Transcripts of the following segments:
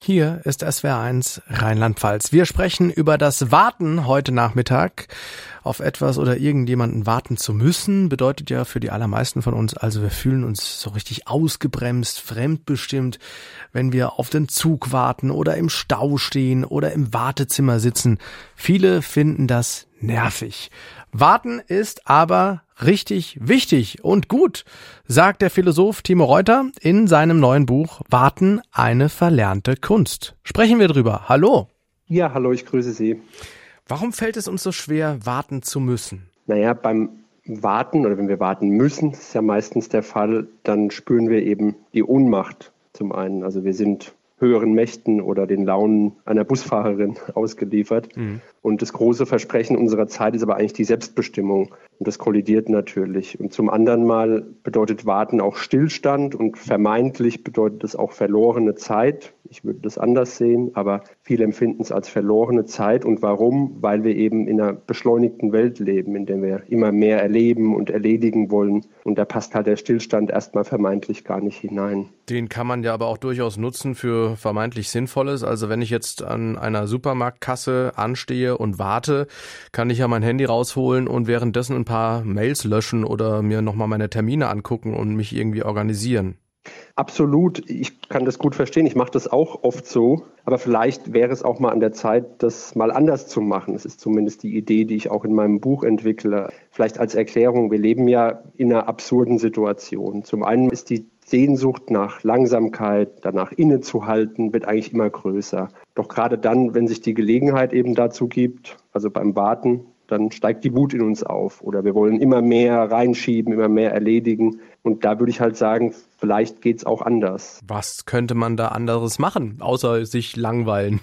Hier ist SWR1 Rheinland-Pfalz. Wir sprechen über das Warten heute Nachmittag. Auf etwas oder irgendjemanden warten zu müssen, bedeutet ja für die allermeisten von uns, also wir fühlen uns so richtig ausgebremst, fremdbestimmt, wenn wir auf den Zug warten oder im Stau stehen oder im Wartezimmer sitzen. Viele finden das nervig. Warten ist aber richtig wichtig und gut, sagt der Philosoph Timo Reuter in seinem neuen Buch Warten, eine verlernte Kunst. Sprechen wir drüber. Hallo. Ja, hallo, ich grüße Sie. Warum fällt es uns so schwer, warten zu müssen? Naja, beim Warten oder wenn wir warten müssen, das ist ja meistens der Fall, dann spüren wir eben die Ohnmacht zum einen. Also wir sind höheren Mächten oder den Launen einer Busfahrerin ausgeliefert. Und das große Versprechen unserer Zeit ist aber eigentlich die Selbstbestimmung. Und das kollidiert natürlich. Und zum anderen mal bedeutet Warten auch Stillstand und vermeintlich bedeutet es auch verlorene Zeit. Ich würde das anders sehen, aber viele empfinden es als verlorene Zeit. Und warum? Weil wir eben in einer beschleunigten Welt leben, in der wir immer mehr erleben und erledigen wollen. Und da passt halt der Stillstand erstmal vermeintlich gar nicht hinein. Den kann man ja aber auch durchaus nutzen für vermeintlich Sinnvolles. Also wenn ich jetzt an einer Supermarktkasse anstehe und warte, kann ich ja mein Handy rausholen und währenddessen ein paar Mails löschen oder mir nochmal meine Termine angucken und mich irgendwie organisieren. Absolut, ich kann das gut verstehen. Ich mache das auch oft so. Aber vielleicht wäre es auch mal an der Zeit, das mal anders zu machen. Das ist zumindest die Idee, die ich auch in meinem Buch entwickle. Vielleicht als Erklärung, wir leben ja in einer absurden Situation. Zum einen ist die Sehnsucht nach Langsamkeit, danach innezuhalten, wird eigentlich immer größer. Doch gerade dann, wenn sich die Gelegenheit eben dazu gibt, also beim Warten, dann steigt die Wut in uns auf. Oder wir wollen immer mehr reinschieben, immer mehr erledigen. Und da würde ich halt sagen, vielleicht geht's auch anders. Was könnte man da anderes machen, außer sich langweilen?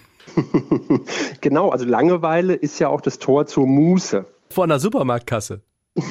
Genau, also Langeweile ist ja auch das Tor zur Muße. Vor einer Supermarktkasse.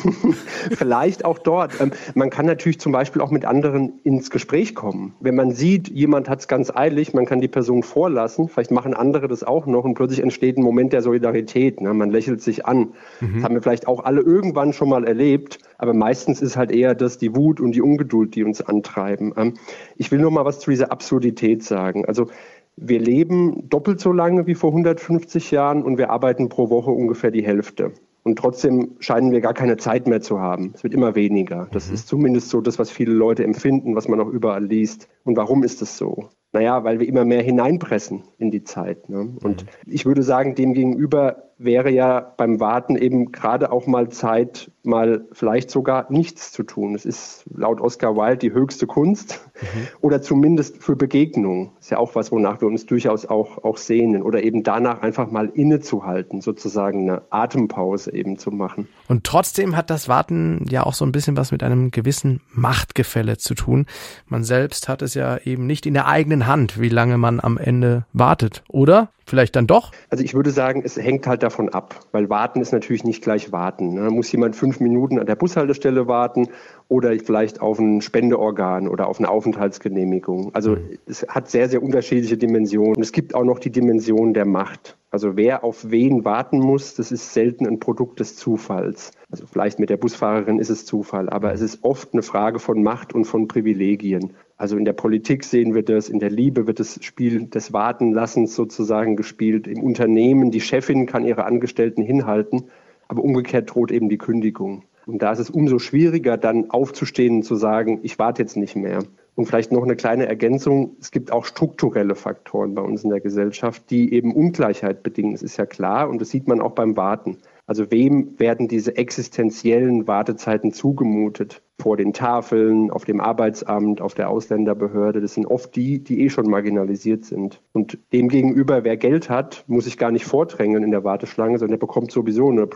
Vielleicht auch dort. Man kann natürlich zum Beispiel auch mit anderen ins Gespräch kommen. Wenn man sieht, jemand hat es ganz eilig, man kann die Person vorlassen, vielleicht machen andere das auch noch und plötzlich entsteht ein Moment der Solidarität. Ne? Man lächelt sich an. Das haben wir vielleicht auch alle irgendwann schon mal erlebt, aber meistens ist halt eher das die Wut und die Ungeduld, die uns antreiben. Ich will nur mal was zu dieser Absurdität sagen. Also wir leben doppelt so lange wie vor 150 Jahren und wir arbeiten pro Woche ungefähr die Hälfte. Und trotzdem scheinen wir gar keine Zeit mehr zu haben. Es wird immer weniger. Das ist zumindest so das, was viele Leute empfinden, was man auch überall liest. Und warum ist das so? Naja, weil wir immer mehr hineinpressen in die Zeit. Ne? Und ich würde sagen, demgegenüber wäre ja beim Warten eben gerade auch mal Zeit, mal vielleicht sogar nichts zu tun. Es ist laut Oscar Wilde die höchste Kunst oder zumindest für Begegnungen. Ist ja auch was, wonach wir uns durchaus auch sehnen. Oder eben danach einfach mal innezuhalten, sozusagen eine Atempause eben zu machen. Und trotzdem hat das Warten ja auch so ein bisschen was mit einem gewissen Machtgefälle zu tun. Man selbst hat es ja eben nicht in der eigenen Hand, wie lange man am Ende wartet, oder? Vielleicht dann doch? Also ich würde sagen, es hängt halt davon ab, weil warten ist natürlich nicht gleich warten. Da muss jemand 5 Minuten an der Bushaltestelle warten oder vielleicht auf ein Spendeorgan oder auf eine Aufenthaltsgenehmigung. Also es hat sehr, sehr unterschiedliche Dimensionen. Und es gibt auch noch die Dimension der Macht. Also wer auf wen warten muss, das ist selten ein Produkt des Zufalls. Also vielleicht mit der Busfahrerin ist es Zufall, aber es ist oft eine Frage von Macht und von Privilegien. Also in der Politik sehen wir das, in der Liebe wird das Spiel des Wartenlassens sozusagen gespielt. Im Unternehmen, die Chefin kann ihre Angestellten hinhalten, aber umgekehrt droht eben die Kündigung. Und da ist es umso schwieriger, dann aufzustehen und zu sagen, ich warte jetzt nicht mehr. Und vielleicht noch eine kleine Ergänzung, es gibt auch strukturelle Faktoren bei uns in der Gesellschaft, die eben Ungleichheit bedingen. Das ist ja klar und das sieht man auch beim Warten. Also wem werden diese existenziellen Wartezeiten zugemutet? Vor den Tafeln, auf dem Arbeitsamt, auf der Ausländerbehörde. Das sind oft die, die schon marginalisiert sind. Und demgegenüber, wer Geld hat, muss sich gar nicht vordrängeln in der Warteschlange, sondern der bekommt sowieso eine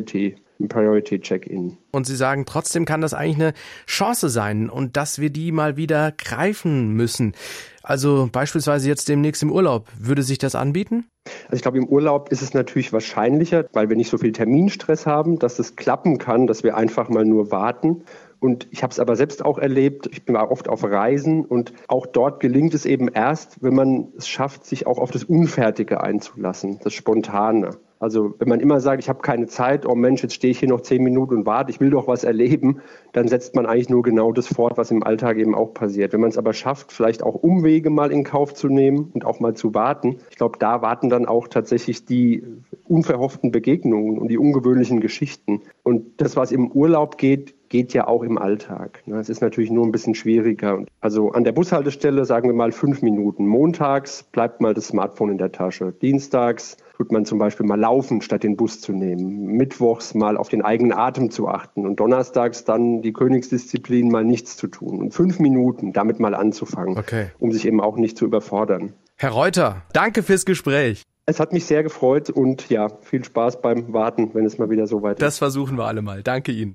ein Priority-Check-in. Und Sie sagen, trotzdem kann das eigentlich eine Chance sein und dass wir die mal wieder greifen müssen. Also beispielsweise jetzt demnächst im Urlaub. Würde sich das anbieten? Also ich glaube, im Urlaub ist es natürlich wahrscheinlicher, weil wir nicht so viel Terminstress haben, dass es klappen kann, dass wir einfach mal nur warten. Und ich habe es aber selbst auch erlebt, ich bin oft auf Reisen und auch dort gelingt es eben erst, wenn man es schafft, sich auch auf das Unfertige einzulassen, das Spontane. Also wenn man immer sagt, ich habe keine Zeit, oh Mensch, jetzt stehe ich hier noch 10 Minuten und warte, ich will doch was erleben, dann setzt man eigentlich nur genau das fort, was im Alltag eben auch passiert. Wenn man es aber schafft, vielleicht auch Umwege mal in Kauf zu nehmen und auch mal zu warten, ich glaube, da warten dann auch tatsächlich die unverhofften Begegnungen und die ungewöhnlichen Geschichten. Und das, was im Urlaub geht ja auch im Alltag. Es ist natürlich nur ein bisschen schwieriger. Also an der Bushaltestelle sagen wir mal 5 Minuten. Montags bleibt mal das Smartphone in der Tasche. Dienstags tut man zum Beispiel mal laufen, statt den Bus zu nehmen. Mittwochs mal auf den eigenen Atem zu achten. Und donnerstags dann die Königsdisziplin, mal nichts zu tun. Und 5 Minuten damit mal anzufangen, um sich eben auch nicht zu überfordern. Herr Reuter, danke fürs Gespräch. Es hat mich sehr gefreut und ja, viel Spaß beim Warten, wenn es mal wieder so weit ist. Das versuchen wir alle mal. Danke Ihnen.